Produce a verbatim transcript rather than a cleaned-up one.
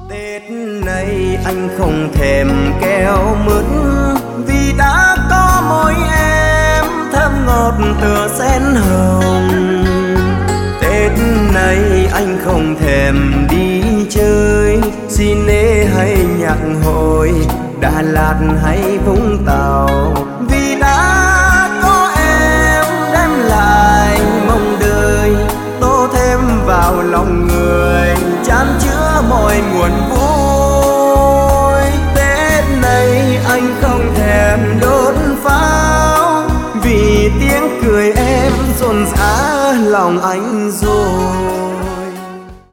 Tết này anh không thèm keo mứt vì đã có môi em thơm ngọt tựa sen hồng. Tết này anh không thèm đi chơi Cine hay nhạc hội, Đà Lạt hay Vũng Tàu, vì đã có em đem lại mong đời, tô thêm vào lòng người chan chứa mọi nguồn vui. Tết này anh không thèm đốt pháo vì tiếng cười em rộn rã lòng anh rồi.